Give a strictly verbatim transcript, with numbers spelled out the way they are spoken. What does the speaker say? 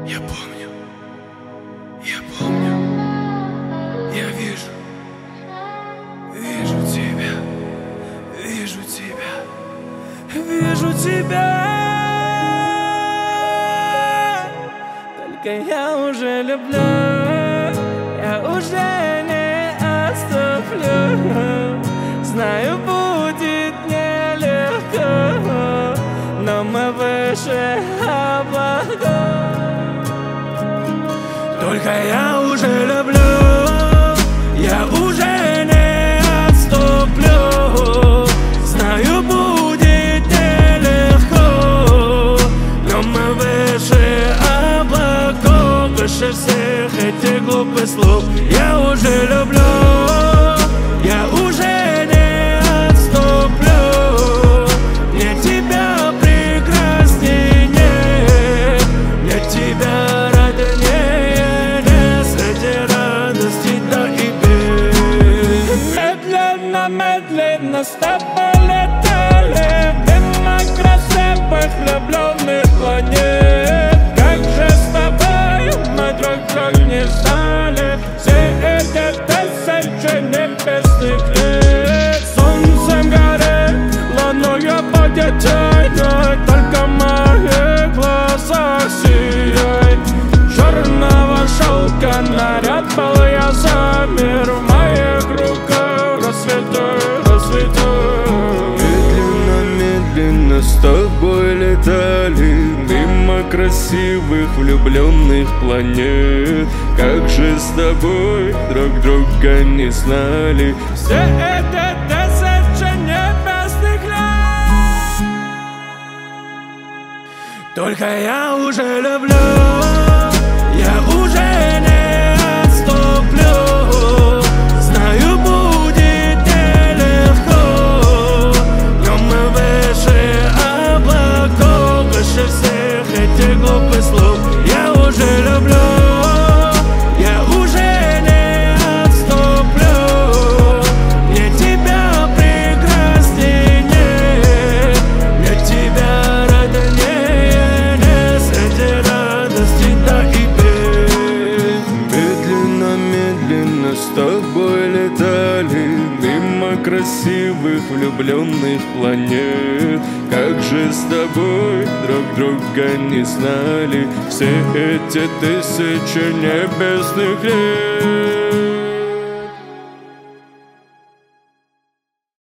Я помню, я помню, я вижу, вижу тебя, вижу тебя, вижу тебя. Только я уже люблю, я уже не отступлю. Знаю, будет нелегко, но мы выше облаков. Только я уже люблю, я уже не отступлю. Знаю, будет нелегко, но мы выше облаков, выше всех этих глупых слов. Я уже люблю, я уже не отступлю. Мне тебя прекраснее нет, мне тебя роднее нет. Среди радости да и бед. Медленно, медленно с тобой летали мимо красивых влюбленных планет. Как же с тобой мы друг друга не знали все эти тысячи небесных лет. Солнцем горит, луною будет тайной, только в моих глазах сияй. Черного шелка наряд был я за мир, в моих руках расцветай, расцветай. Медленно, медленно с тобой летали мимо красивых влюбленных планет. Как же с тобой друг друга не знали все эти тысячи небесных лет. Только я уже люблю, я уже не отступлю. Знаю, будет нелегко, но мы выше облаков, выше всех этих глупых слов. Я уже люблю, я уже не отступлю. Мне тебя прекраснее нет, мне тебя роднее нет. Среди радости да и бед. Медленно, медленно с тобой летали мимо красивых влюбленных планет. Как же с тобой друг друга не знали все эти тысячи небесных лет.